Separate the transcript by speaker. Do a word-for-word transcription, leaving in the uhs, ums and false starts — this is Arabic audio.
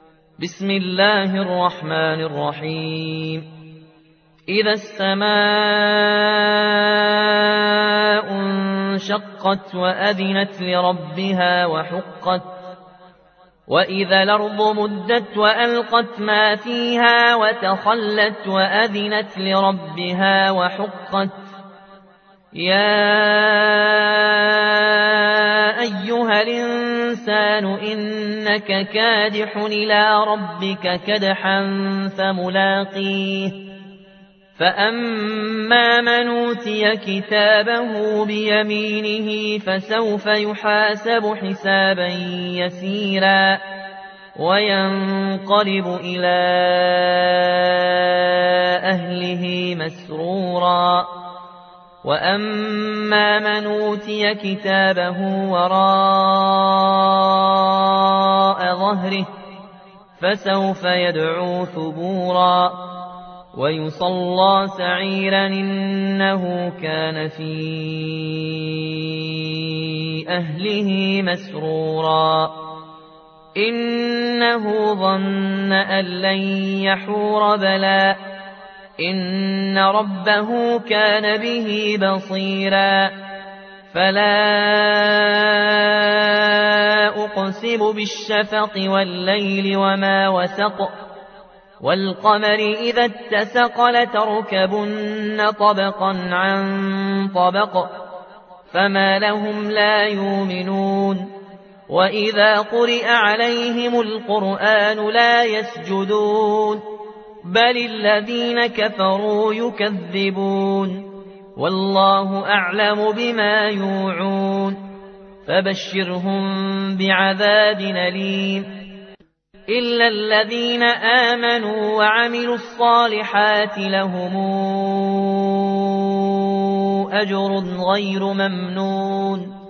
Speaker 1: بسم الله الرحمن الرحيم. إذا السماء انشقت وأذنت لربها وحقت وإذا الأرض مدت وألقت ما فيها وتخلت وأذنت لربها وحقت يا أيها الإنسان إنك كادح إلى ربك كدحا فملاقيه فأما من أوتي كتابه بيمينه فسوف يحاسب حسابا يسيرا وينقلب إلى أهله مسرورا وأما من أوتي كتابه وراء ظهره فسوف يدعو ثبورا ويصلى سعيرا إنه كان في أهله مسرورا إنه ظن أن لن يحور بلى إن ربه كان به بصيرا فلا أقسم بالشفق والليل وما وسق والقمر إذا اتسق لتركبن طبقا عن طبق فما لهم لا يؤمنون وإذا قرئ عليهم القرآن لا يسجدون بل الذين كفروا يكذبون والله أعلم بما يوعون فبشرهم بعذاب أليم إلا الذين آمنوا وعملوا الصالحات لهم أجر غير ممنون